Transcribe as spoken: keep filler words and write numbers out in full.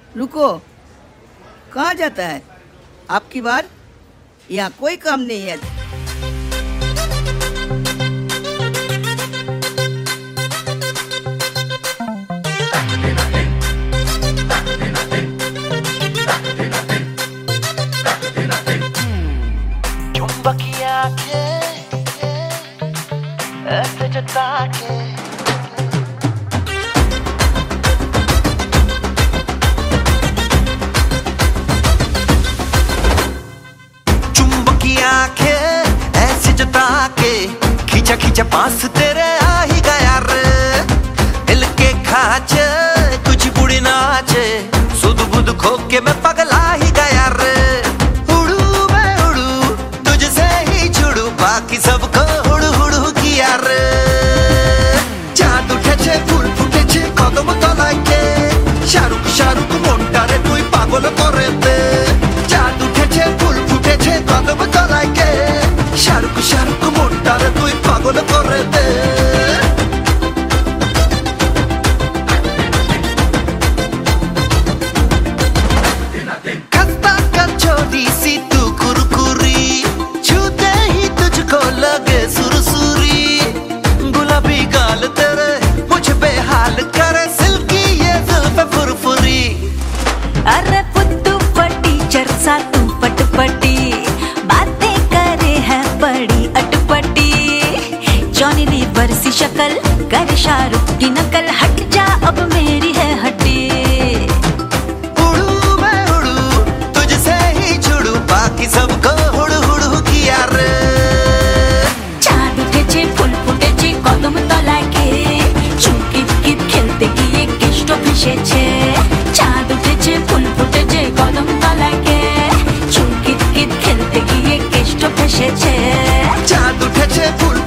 रुको, कहाँ जाता है? आपकी बार यहाँ कोई काम नहीं है। चुंबकी आंखें ऐसे जता के खींचा खींचा पास तेरे आ ही गया रे, दिल के खाचे कुछ बुढ़ी नाचे, सुध बुध खो के मैं पगला ही गया रे। उड़ू मैं उड़ू तुझसे ही छुड़ू, बाकी सबको हुड़ू हुड़ू किया रे। चाँद उठेছে ফুল ফুটেছে কদম তলাকে, শাহরুখ শাহরুখ মনটারে তুই পাগল করে দে। চাঁদ উঠেছে ফুল ফুটেছে কদম তলাকে, শাহরুখ শাহরুখ মনটারে তুই পাগল করে দে। खस्ता का छोटी सी तू कुरकुरी, छूते ही तुझको लगे सुरसुरी, गुलाबी गाल तेरे मुझ बेहाल करे, सिल्की ये जुल्फे फुरफुरी। अरे पुत्तू पट्टी चरसा तू पटपटी, बातें करे है बड़ी अटपटी, जॉनी लीवर सी शक्ल कर शाहरुख की नकल, हट जा अब मेरी है हड्डी। उड़ू मैं उड़ू तुझसे ही छुड़ू, बाकी सबको हुड़ू हुड़ू किया रे। चाँद उठेছে ফুল ফুটেছে কদম তলাকে, চুমকিত কিত খেলতে গিয়ে কেষ্ট ভেসেছে। চাঁদ উঠেছে ফুল ফুটেছে কদম তলাকে, চুমকিত কিত খেলতে গিয়ে কেষ্ট ভেসেছে। চাঁদ উঠেছে ফুল